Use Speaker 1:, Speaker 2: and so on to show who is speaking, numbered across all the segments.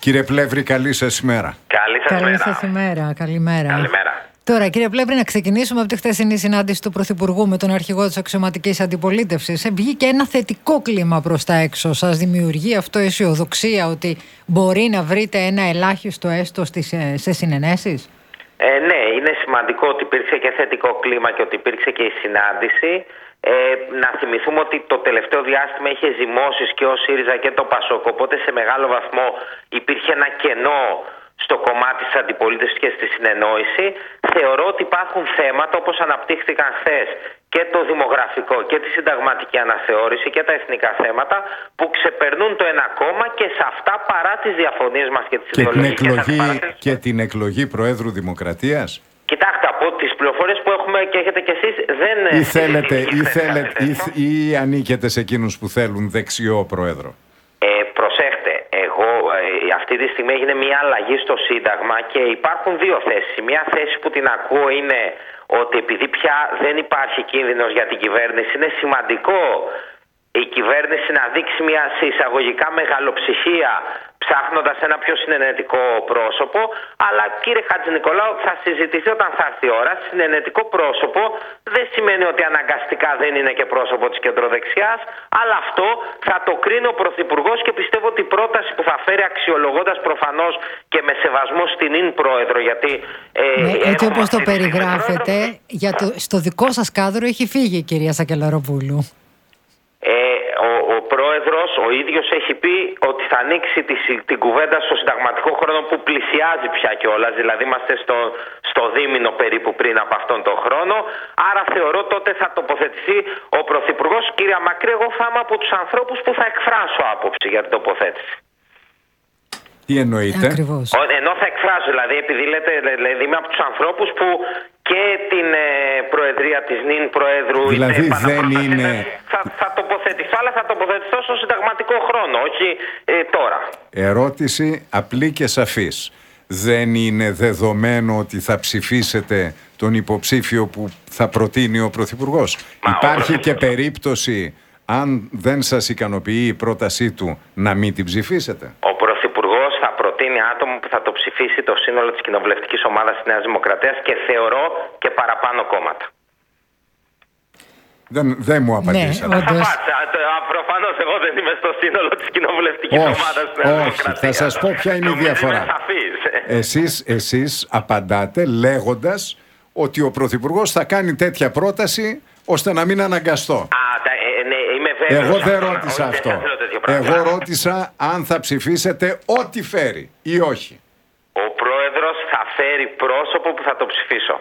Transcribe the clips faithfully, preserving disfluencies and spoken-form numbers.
Speaker 1: Κύριε Πλεύρη, καλή σας ημέρα.
Speaker 2: Καλή σας
Speaker 3: Καλή
Speaker 2: ημέρα.
Speaker 3: σας ημέρα. Καλημέρα.
Speaker 2: Καλημέρα.
Speaker 3: Τώρα, κύριε Πλεύρη, να ξεκινήσουμε από τη χθεσινή συνάντηση του Πρωθυπουργού με τον αρχηγό της αξιωματικής αντιπολίτευσης. Βγήκε ένα θετικό κλίμα προς τα έξω. Σας δημιουργεί αυτό αισιοδοξία ότι μπορεί να βρείτε ένα ελάχιστο έστω στις, σε συνενέσεις?
Speaker 2: Ε, ναι, είναι σημαντικό ότι υπήρξε και θετικό κλίμα και ότι υπήρξε και η συνάντηση. Ε, να θυμηθούμε ότι το τελευταίο διάστημα είχε ζυμώσεις και ο ΣΥΡΙΖΑ και το ΠΑΣΟΚ, οπότε σε μεγάλο βαθμό υπήρχε ένα κενό στο κομμάτι της αντιπολίτευσης και στη συνεννόηση. Θεωρώ ότι υπάρχουν θέματα, όπως αναπτύχθηκαν χθες, και το δημογραφικό και τη συνταγματική αναθεώρηση και τα εθνικά θέματα, που ξεπερνούν το ένα κόμμα, και σε αυτά, παρά τις διαφωνίες μας και τις ιδεολογικές αντιπαραθέσεις.
Speaker 1: Και την εκλογή Προέδρου Δημοκρατίας.
Speaker 2: Κοιτάξτε, από τις πληροφορίες που έχουμε και έχετε κι εσείς, δεν...
Speaker 1: Ή θέλετε, ή, θέλετε ή, ή ανήκετε σε εκείνους που θέλουν δεξιό Πρόεδρο?
Speaker 2: Ε, προσέχτε, εγώ ε, αυτή τη στιγμή έγινε μια αλλαγή στο Σύνταγμα και υπάρχουν δύο θέσεις. Μια θέση που την ακούω είναι ότι επειδή πια δεν υπάρχει κίνδυνος για την κυβέρνηση, είναι σημαντικό η κυβέρνηση να δείξει μια σε εισαγωγικά μεγαλοψυχία, ψάχνοντας ένα πιο συνενετικό πρόσωπο. Αλλά κύριε Χατζηνικολάου, θα συζητηθεί όταν θα έρθει η ώρα. Συνενετικό πρόσωπο δεν σημαίνει ότι αναγκαστικά δεν είναι και πρόσωπο της κεντροδεξιάς, αλλά αυτό θα το κρίνει ο Πρωθυπουργός, και πιστεύω ότι η πρόταση που θα φέρει, αξιολογώντας προφανώς και με σεβασμό στην ίν πρόεδρο, γιατί... Ε,
Speaker 3: ναι, έτσι όπως το περιγράφετε, για το, στο δικό σας κάδρο έχει φύγει η κυρία Σακελαροπούλου.
Speaker 2: Ε, ο, ο πρόεδρος ο ίδιος έχει πει ότι θα ανοίξει τη, την κουβέντα στο συνταγματικό χρόνο που πλησιάζει πια κιόλας, δηλαδή είμαστε στο, στο δίμηνο περίπου πριν από αυτόν τον χρόνο. Άρα θεωρώ τότε θα τοποθετηθεί ο Πρωθυπουργός. Κύριε Μακρύ, εγώ θα είμαι από τους ανθρώπους που θα εκφράσω άποψη για την τοποθέτηση.
Speaker 1: Τι εννοείτε?
Speaker 3: Ακριβώς.
Speaker 2: Ενώ θα εκφράσω, δηλαδή, επειδή λέτε, δηλαδή είμαι από τους ανθρώπους που και την ε, προεδρία της νυν Προέδρου...
Speaker 1: Δηλαδή δεν είναι...
Speaker 2: Θα, θα τοποθετηθώ, αλλά θα τοποθετηθώ στο συνταγματικό χρόνο, όχι ε, τώρα.
Speaker 1: Ερώτηση απλή και σαφής. Δεν είναι δεδομένο ότι θα ψηφίσετε τον υποψήφιο που θα προτείνει ο Πρωθυπουργός?
Speaker 2: Μα,
Speaker 1: Υπάρχει
Speaker 2: ο...
Speaker 1: και περίπτωση, αν δεν σας ικανοποιεί η πρότασή του, να μην την ψηφίσετε?
Speaker 2: Ο Πρωθυπουργός θα προτείνει άτομο που θα το ψηφίσει το σύνολο της κοινοβουλευτικής ομάδας της Νέας Δημοκρατίας, και θεωρώ και παραπάνω κόμματα.
Speaker 1: Δεν, δεν μου απαντήσατε.
Speaker 3: Ναι, όντως.
Speaker 2: Προφανώς εγώ δεν είμαι στο σύνολο της κοινοβουλευτικής
Speaker 1: όχι,
Speaker 2: ομάδας της Νέας
Speaker 1: όχι.
Speaker 2: Δημοκρατίας.
Speaker 1: Θα σας πω ποια είναι η διαφορά. Εσείς, εσείς απαντάτε λέγοντας ότι ο Πρωθυπουργός θα κάνει τέτοια πρόταση ώστε να μην αναγκαστώ.
Speaker 2: Α, ναι, είμαι βέβαιος.
Speaker 1: Εγώ δεν ρώτησα αυτό. Εγώ ρώτησα αν θα ψηφίσετε ό,τι φέρει ή όχι.
Speaker 2: Ο πρόεδρος θα φέρει πρόσωπο που θα το ψηφίσω.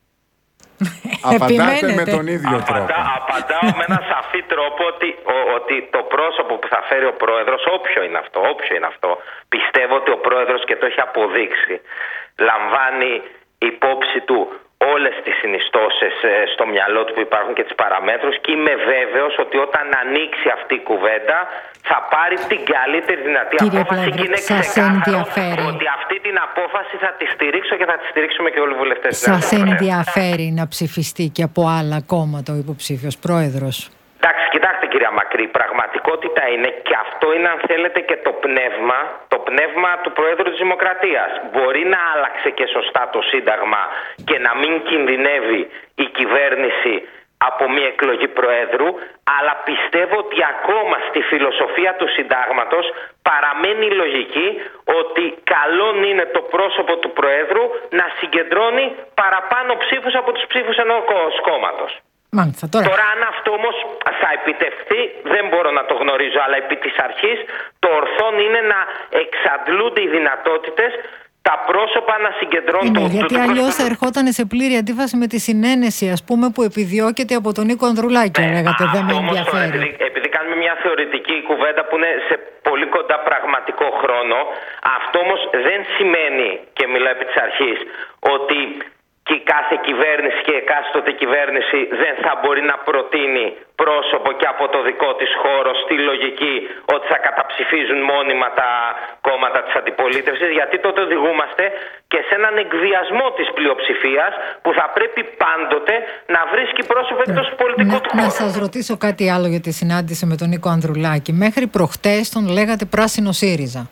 Speaker 1: Απαντάτε με τον ίδιο
Speaker 2: Απαντά,
Speaker 1: τρόπο.
Speaker 2: Απαντάω με ένα σαφή τρόπο ότι, ο, ότι το πρόσωπο που θα φέρει ο πρόεδρος, όποιο είναι αυτό, όποιο είναι αυτό, πιστεύω ότι ο πρόεδρος, και το έχει αποδείξει, λαμβάνει υπόψη του όλες τις συνιστώσεις στο μυαλό του που υπάρχουν και τις παραμέτρους, και είμαι βέβαιος ότι όταν ανοίξει αυτή η κουβέντα θα πάρει την καλύτερη δυνατή
Speaker 3: Κύριε
Speaker 2: απόφαση,
Speaker 3: Πλεύρη,
Speaker 2: και είναι
Speaker 3: σας
Speaker 2: ξεκάθαρο
Speaker 3: ενδιαφέρει
Speaker 2: ότι αυτή την απόφαση θα τη στηρίξω και θα τη στηρίξουμε και όλοι οι βουλευτές.
Speaker 3: Σας ενδιαφέρει να ψηφιστεί και από άλλα κόμματα ο υποψήφιος πρόεδρος?
Speaker 2: Εντάξει, κοιτάξτε κυρία Μακρύ, η πραγματικότητα είναι, και αυτό είναι αν θέλετε και το πνεύμα, το πνεύμα του Προέδρου της Δημοκρατίας. Μπορεί να άλλαξε και σωστά το Σύνταγμα και να μην κινδυνεύει η κυβέρνηση από μια εκλογή Προέδρου, αλλά πιστεύω ότι ακόμα στη φιλοσοφία του Συντάγματος παραμένει η λογική ότι καλόν είναι το πρόσωπο του Προέδρου να συγκεντρώνει παραπάνω ψήφους από τους ψήφους ενός κόμματος.
Speaker 3: Μάλιστα, τώρα.
Speaker 2: Τώρα αν αυτό όμως θα επιτευχθεί δεν μπορώ να το γνωρίζω, αλλά επί της αρχής το ορθόν είναι να εξαντλούνται οι δυνατότητες τα πρόσωπα να συγκεντρώνουν...
Speaker 3: Είναι,
Speaker 2: το,
Speaker 3: γιατί
Speaker 2: το,
Speaker 3: αλλιώς
Speaker 2: το,
Speaker 3: θα ερχόταν σε πλήρη αντίφαση με τη συνένεση, ας πούμε, που επιδιώκεται από τον Νίκο Ανδρουλάκη. Ναι, λέγατε, δεν με ενδιαφέρει.
Speaker 2: Επειδή, επειδή κάνουμε μια θεωρητική κουβέντα που είναι σε πολύ κοντά πραγματικό χρόνο, αυτό όμως δεν σημαίνει, και μιλάω επί της αρχής, ότι και κάθε κυβέρνηση και εκάστοτε κυβέρνηση δεν θα μπορεί να προτείνει πρόσωπο και από το δικό της χώρο στη λογική ότι θα καταψηφίζουν μόνιμα τα κόμματα της αντιπολίτευσης, γιατί τότε οδηγούμαστε και σε έναν εκβιασμό της πλειοψηφίας που θα πρέπει πάντοτε να βρίσκει πρόσωπο εκτός του πολιτικού του χώρου.
Speaker 3: Να σας ρωτήσω κάτι άλλο για τη συνάντηση με τον Νίκο Ανδρουλάκη. Μέχρι προχτές τον λέγατε πράσινο ΣΥΡΙΖΑ.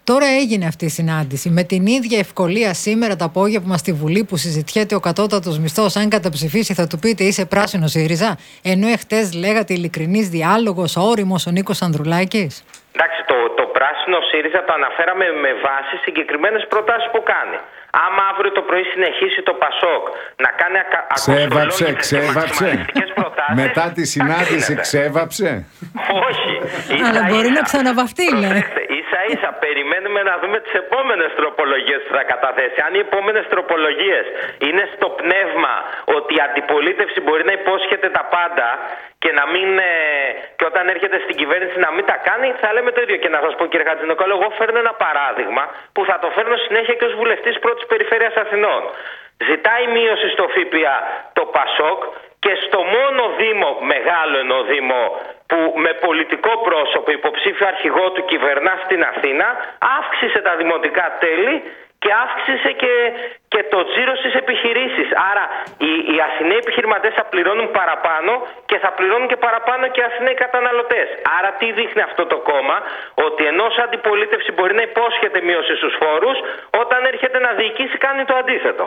Speaker 3: Τώρα έγινε αυτή η συνάντηση. Με την ίδια ευκολία σήμερα το απόγευμα στη Βουλή που συζητιέται ο κατώτατος μισθός, αν καταψηφίσει, θα του πείτε είσαι πράσινο ΣΥΡΙΖΑ. Ενώ εχθές λέγατε ειλικρινής διάλογος, όριμος ο Νίκος Ανδρουλάκης.
Speaker 2: Εντάξει, το, το πράσινο ΣΥΡΙΖΑ το αναφέραμε με βάση συγκεκριμένες προτάσεις που κάνει. Άμα αύριο το πρωί συνεχίσει το ΠΑΣΟΚ να κάνει ακα...
Speaker 1: Ξέβαψε, ξέβαψε. Μετά τη συνάντηση ξέβαψε.
Speaker 2: Όχι.
Speaker 3: Αλλά μπορεί να ξαναβαφτεί, λέει.
Speaker 2: Ίσα ίσα περιμένουμε να δούμε τις επόμενες τροπολογίες που θα καταθέσει. Αν οι επόμενες τροπολογίες είναι στο πνεύμα ότι η αντιπολίτευση μπορεί να υπόσχεται τα πάντα και να μην, και όταν έρχεται στην κυβέρνηση να μην τα κάνει, θα λέμε το ίδιο. Και να σας πω, κύριε Χατζηνικόλαο, εγώ φέρνω ένα παράδειγμα που θα το φέρνω συνέχεια και ως βουλευτής πρώτης περιφέρειας Αθηνών. Ζητάει μείωση στο ΦΠΑ το ΠΑΣΟΚ και στο μόνο δήμο, μεγάλο εννοώ δήμο, που με πολιτικό πρόσωπο υποψήφιο αρχηγό του κυβερνά στην Αθήνα, αύξησε τα δημοτικά τέλη και αύξησε και, και το τζίρο στις επιχειρήσεις. Άρα οι, οι Αθηναίοι επιχειρηματίες θα πληρώνουν παραπάνω και θα πληρώνουν και παραπάνω και οι Αθηναίοι καταναλωτές. Άρα τι δείχνει αυτό το κόμμα? Ότι ενώ ως αντιπολίτευση μπορεί να υπόσχεται μείωση στους φόρους, όταν έρχεται να διοικήσει κάνει το αντίθετο.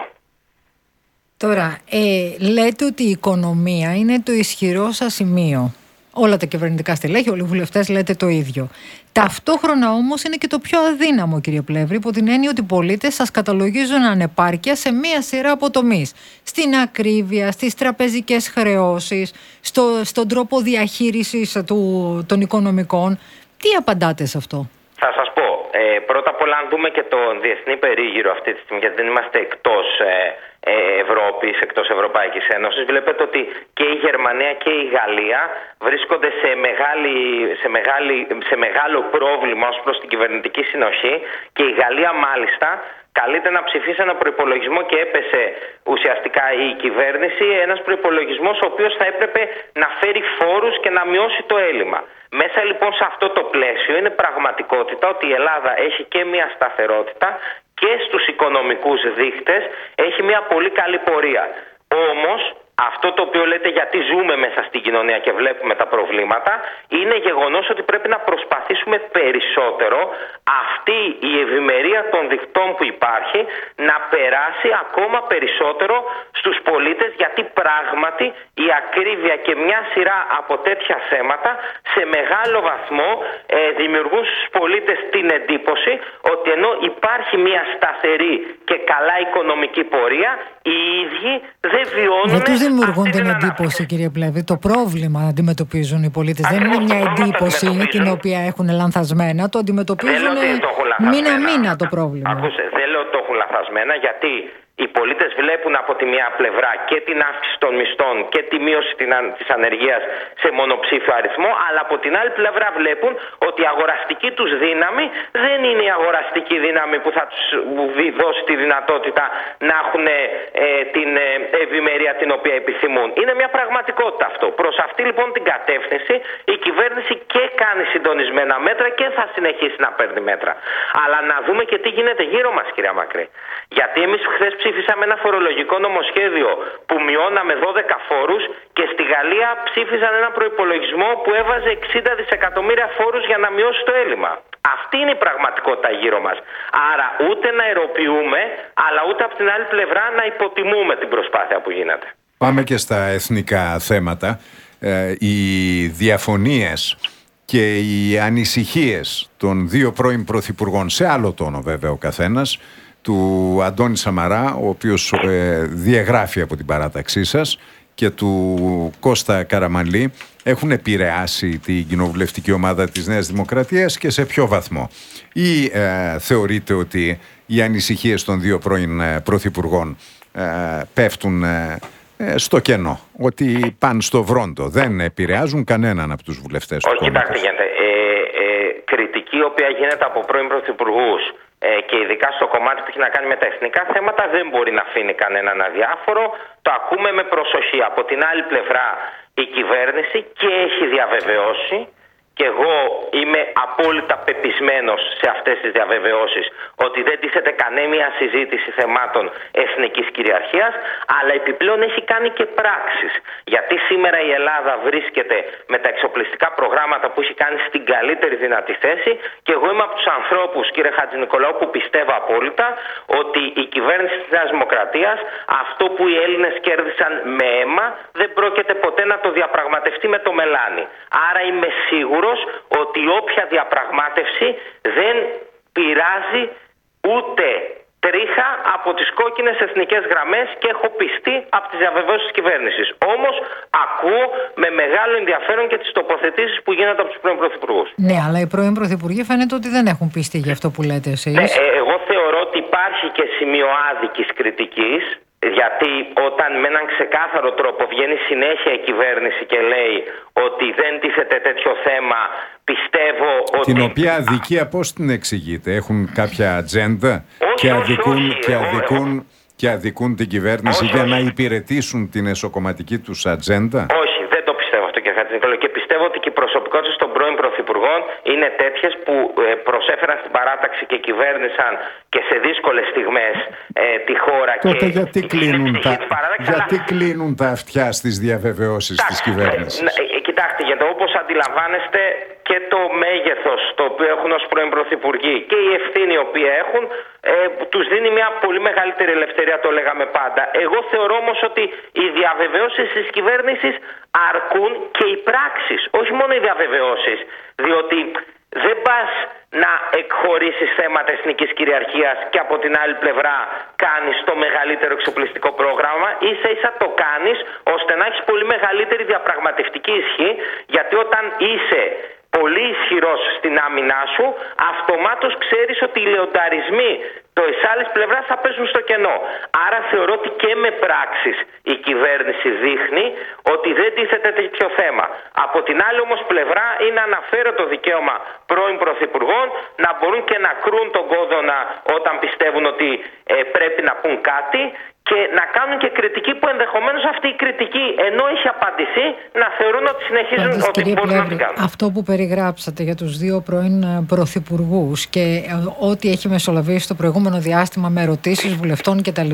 Speaker 3: Τώρα, ε, λέτε ότι η οικονομία είναι το ισχυρό σας σημείο. Όλα τα κυβερνητικά στελέχη, όλοι οι βουλευτές λέτε το ίδιο. Ταυτόχρονα όμως είναι και το πιο αδύναμο, κύριε Πλεύρη, υπό την έννοια ότι οι πολίτες σας καταλογίζουν ανεπάρκεια σε μία σειρά από τομείς. Στην ακρίβεια, στις τραπεζικές χρεώσεις, στο, στον τρόπο διαχείρισης του, των οικονομικών. Τι απαντάτε σε αυτό?
Speaker 2: Θα σας πω. Ε, πρώτα απ' όλα, αν δούμε και τον διεθνή περίγυρο αυτή τη στιγμή, γιατί δεν είμαστε εκτός ε, ε, Ευρώπης, εκτός Ευρωπαϊκής Ένωσης, βλέπετε ότι και η Γερμανία και η Γαλλία βρίσκονται σε, μεγάλη, σε, μεγάλη, σε μεγάλο πρόβλημα ως προς την κυβερνητική συνοχή και η Γαλλία μάλιστα καλείται να ψηφίσει ένα προϋπολογισμό και έπεσε ουσιαστικά η κυβέρνηση, ένας προϋπολογισμός ο οποίος θα έπρεπε να φέρει φόρους και να μειώσει το έλλειμμα. Μέσα λοιπόν σε αυτό το πλαίσιο είναι πραγματικότητα ότι η Ελλάδα έχει και μια σταθερότητα και στους οικονομικούς δείκτες έχει μια πολύ καλή πορεία. Όμως αυτό το οποίο λέτε γιατί ζούμε μέσα στην κοινωνία και βλέπουμε τα προβλήματα, είναι γεγονός ότι πρέπει να προσπαθήσουμε περισσότερο αυτή η ευημερία των δικτών που υπάρχει να περάσει ακόμα περισσότερο στους πολίτες, γιατί πράγματι η ακρίβεια και μια σειρά από τέτοια θέματα σε μεγάλο βαθμό ε, δημιουργούν στους πολίτες την εντύπωση ότι ενώ υπάρχει μια σταθερή και καλά οικονομική πορεία, οι ίδιοι δεν βιώνουν.
Speaker 3: Δεν τους δημιουργούν την εντύπωση, κύριε Πλεύρη. Το πρόβλημα αντιμετωπίζουν οι πολίτες. Δεν είναι μια εντύπωση την οποία έχουν λανθασμένα. Το αντιμετωπίζουν μήνα-μήνα το πρόβλημα.
Speaker 2: Ακούσε, δεν λέω ότι το έχουν λανθασμένα, γιατί οι πολίτες βλέπουν από τη μια πλευρά και την αύξηση των μισθών και τη μείωση της ανεργίας σε μονοψήφιο αριθμό, αλλά από την άλλη πλευρά βλέπουν ότι η αγοραστική τους δύναμη δεν είναι η αγοραστική δύναμη που θα τους δώσει τη δυνατότητα να έχουν ε, την ευημερία την οποία επιθυμούν. Είναι μια πραγματικότητα αυτό. Προς αυτή λοιπόν την κατεύθυνση η κυβέρνηση και κάνει συντονισμένα μέτρα και θα συνεχίσει να παίρνει μέτρα. Αλλά να δούμε και τι γίνεται γύρω μας, κυρία Μακρύ. Γιατί εμείς χθες ψήφισαμε ένα φορολογικό νομοσχέδιο που μειώναμε δώδεκα φόρους και στη Γαλλία ψήφισαν ένα προϋπολογισμό που έβαζε εξήντα δισεκατομμύρια φόρους για να μειώσει το έλλειμμα. Αυτή είναι η πραγματικότητα γύρω μας. Άρα ούτε να αεροποιούμε, αλλά ούτε από την άλλη πλευρά να υποτιμούμε την προσπάθεια που γίνεται.
Speaker 1: Πάμε και στα εθνικά θέματα. Ε, οι διαφωνίες και οι ανησυχίες των δύο πρώην πρωθυπουργών, σε άλλο τόνο βέβαια ο καθένας, του Αντώνη Σαμαρά, ο οποίος ε, διαγράφει από την παράταξή σας, και του Κώστα Καραμανλή, έχουν επηρεάσει την κοινοβουλευτική ομάδα της Νέας Δημοκρατίας και σε ποιο βαθμό? Ή ε, θεωρείτε ότι οι ανησυχίες των δύο πρώην ε, πρωθυπουργών ε, πέφτουν ε, ε, στο κενό, ότι πάνε στο βρόντο, δεν επηρεάζουν κανέναν από τους βουλευτές του κόμματος?
Speaker 2: Όχι, κοιτάξτε, ε, ε, κριτική η οποία γίνεται από πρώην πρωθυπουργούς και ειδικά στο κομμάτι που έχει να κάνει με τα εθνικά θέματα δεν μπορεί να αφήνει κανέναν αδιάφορο. Το ακούμε με προσοχή. Από την άλλη πλευρά η κυβέρνηση και έχει διαβεβαιώσει και εγώ είμαι απόλυτα πεπισμένος σε αυτές τις διαβεβαιώσεις ότι δεν τίθεται κανένα συζήτηση θεμάτων εθνικής κυριαρχίας, αλλά επιπλέον έχει κάνει και πράξεις. Γιατί σήμερα η Ελλάδα βρίσκεται με τα εξοπλιστικά προγράμματα που έχει κάνει στην καλύτερη δυνατή θέση, και εγώ είμαι από τους ανθρώπους, κύριε Χατζηνικολάου, που πιστεύω απόλυτα ότι η κυβέρνηση της Νέας Δημοκρατίας, αυτό που οι Έλληνες κέρδισαν με αίμα, δεν πρόκειται ποτέ να το διαπραγματευτεί με το μελάνι. Άρα είμαι σίγουρος ότι όποια διαπραγμάτευση δεν πειράζει ούτε τρίχα από τις κόκκινες εθνικές γραμμές, και έχω πιστεί από τις διαβεβαιώσεις της κυβέρνησης. Όμως ακούω με μεγάλο ενδιαφέρον και τις τοποθετήσεις που γίνονται από τους πρώην πρωθυπουργούς.
Speaker 3: Ναι, αλλά οι πρώην πρωθυπουργοί φαίνεται ότι δεν έχουν πιστεί για αυτό που λέτε εσείς.
Speaker 2: Ε, ε, εγώ θεωρώ ότι υπάρχει και σημείο άδικης κριτικής, γιατί όταν με έναν ξεκάθαρο τρόπο βγαίνει συνέχεια η κυβέρνηση και λέει ότι δεν τίθεται τέτοιο θέμα, πιστεύω ότι...
Speaker 1: Την οποία αδικία πώς την εξηγείτε? Έχουν κάποια ατζέντα και αδικούν,
Speaker 2: όχι,
Speaker 1: και, αδικούν, και αδικούν την κυβέρνηση
Speaker 2: όχι,
Speaker 1: για
Speaker 2: όχι.
Speaker 1: να υπηρετήσουν την εσωκομματική τους ατζέντα?
Speaker 2: Όχι, δεν το πιστεύω αυτό, κύριε Χατζηνικολάου, και πιστεύω ότι και οι προσωπικότητες των πρώην πρωθυπουργών είναι τέτοιες που ε, προσέφεραν στην παράταξη και κυβέρνησαν και σε δύσκολες στιγμές ε, τη χώρα.
Speaker 1: Τότε
Speaker 2: και
Speaker 1: γιατί, κλείνουν τα, γιατί
Speaker 2: αλλά...
Speaker 1: κλείνουν τα αυτιά στις διαβεβαιώσεις της κυβέρνησης?
Speaker 2: Ε, ε, κοιτάξτε, γιατί όπως αντιλαμβάνεστε και το μέγεθος το οποίο έχουν ως πρώην πρωθυπουργοί και η ευθύνη η οποία έχουν, ε, τους δίνει μια πολύ μεγαλύτερη ελευθερία, το λέγαμε πάντα. Εγώ θεωρώ όμως ότι οι διαβεβαιώσεις της κυβέρνησης αρκούν, και οι πράξεις, όχι μόνο οι διαβεβαιώσεις, διότι δεν πας να εκχωρήσεις θέματα εθνικής κυριαρχίας και από την άλλη πλευρά κάνεις το μεγαλύτερο εξοπλιστικό πρόγραμμα. Ίσα ίσα το κάνεις ώστε να έχεις πολύ μεγαλύτερη διαπραγματευτική ισχύ, γιατί όταν είσαι πολύ ισχυρός στην άμυνά σου, αυτομάτως ξέρεις ότι οι λεονταρισμοί της άλλης πλευράς θα παίζουν στο κενό. Άρα θεωρώ ότι και με πράξεις η κυβέρνηση δείχνει ότι δεν τίθεται τέτοιο θέμα. Από την άλλη όμως πλευρά είναι αναφέρετο δικαίωμα πρώην πρωθυπουργών να μπορούν και να κρούν τον κόδωνα όταν πιστεύουν ότι ε, πρέπει να πούν κάτι, και να κάνουν και κριτική που ενδεχομένως αυτή η κριτική, ενώ έχει απαντηθεί, να θεωρούν ότι συνεχίζουν. Πάντως, ότι
Speaker 3: κύριε
Speaker 2: μπορούν
Speaker 3: Πλεύρη,
Speaker 2: να κάνουν.
Speaker 3: Αυτό που περιγράψατε για τους δύο πρώην πρωθυπουργούς και ό,τι έχει μεσολαβήσει στο προηγούμενο διάστημα με ερωτήσεις βουλευτών κτλ.,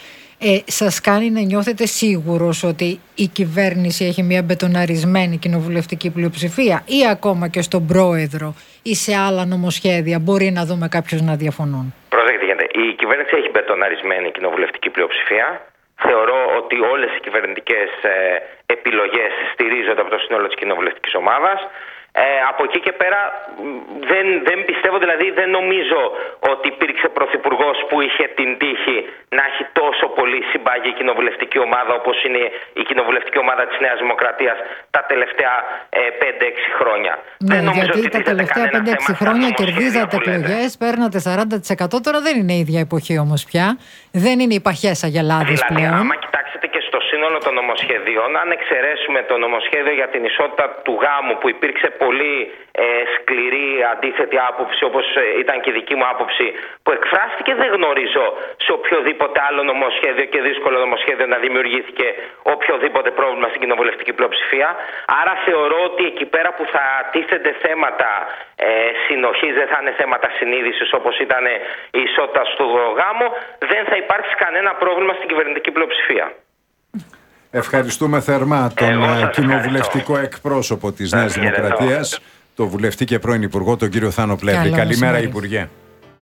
Speaker 3: ε, σας κάνει να νιώθετε σίγουρος ότι η κυβέρνηση έχει μια μπετοναρισμένη κοινοβουλευτική πλειοψηφία, ή ακόμα και στον πρόεδρο ή σε άλλα νομοσχέδια μπορεί να δούμε κάποιους να διαφωνούν?
Speaker 2: Προσέξτε, η κυβέρνηση έχει μπετοναρισμένη κοινοβουλευτική πλειοψηφία. Θεωρώ ότι όλες οι κυβερνητικές ε, επιλογές στηρίζονται από το σύνολο της κοινοβουλευτικής ομάδας. Ε, από εκεί και πέρα δεν, δεν πιστεύω, δηλαδή δεν νομίζω ότι υπήρξε πρωθυπουργός που είχε την τύχη να έχει τόσο πολύ συμπάγει η κοινοβουλευτική ομάδα όπως είναι η κοινοβουλευτική ομάδα της Νέας Δημοκρατίας τα τελευταία ε, πέντε έξι χρόνια.
Speaker 3: Ναι, δεν γιατί ότι τα τελευταία πέντε έξι χρόνια κερδίζατε εκλογές, παίρνατε σαράντα τοις εκατό, τώρα δεν είναι η ίδια εποχή όμως πια. Δεν είναι οι παχές αγελάδες
Speaker 2: δηλαδή,
Speaker 3: πλέον.
Speaker 2: Άμα κοιτάξετε και στο σύνολο των νομοσχεδίων, αν εξαιρέσουμε το νομοσχέδιο για την ισότητα του γάμου που υπήρξε πολύ ε, σκληρή αντίθετη άποψη, όπως ε, ήταν και η δική μου άποψη, που εκφράστηκε, δεν γνωρίζω σε οποιοδήποτε άλλο νομοσχέδιο και δύσκολο νομοσχέδιο να δημιουργήθηκε οποιοδήποτε πρόβλημα στην κοινοβουλευτική πλειοψηφία. Άρα θεωρώ ότι εκεί πέρα που θα τίθενται θέματα ε, συνοχής, δεν θα είναι θέματα συνείδησης όπως ήταν η ισότητα στο γάμο, δεν θα υπάρξει κανένα πρόβλημα στην κυβερνητική πλειοψηφία.
Speaker 1: Ευχαριστούμε θερμά τον κοινοβουλευτικό εκπρόσωπο της Νέας Δημοκρατίας, το βουλευτή και πρώην Υπουργό, τον κύριο Θάνο Πλεύρη. Καλημέρα, Υπουργέ.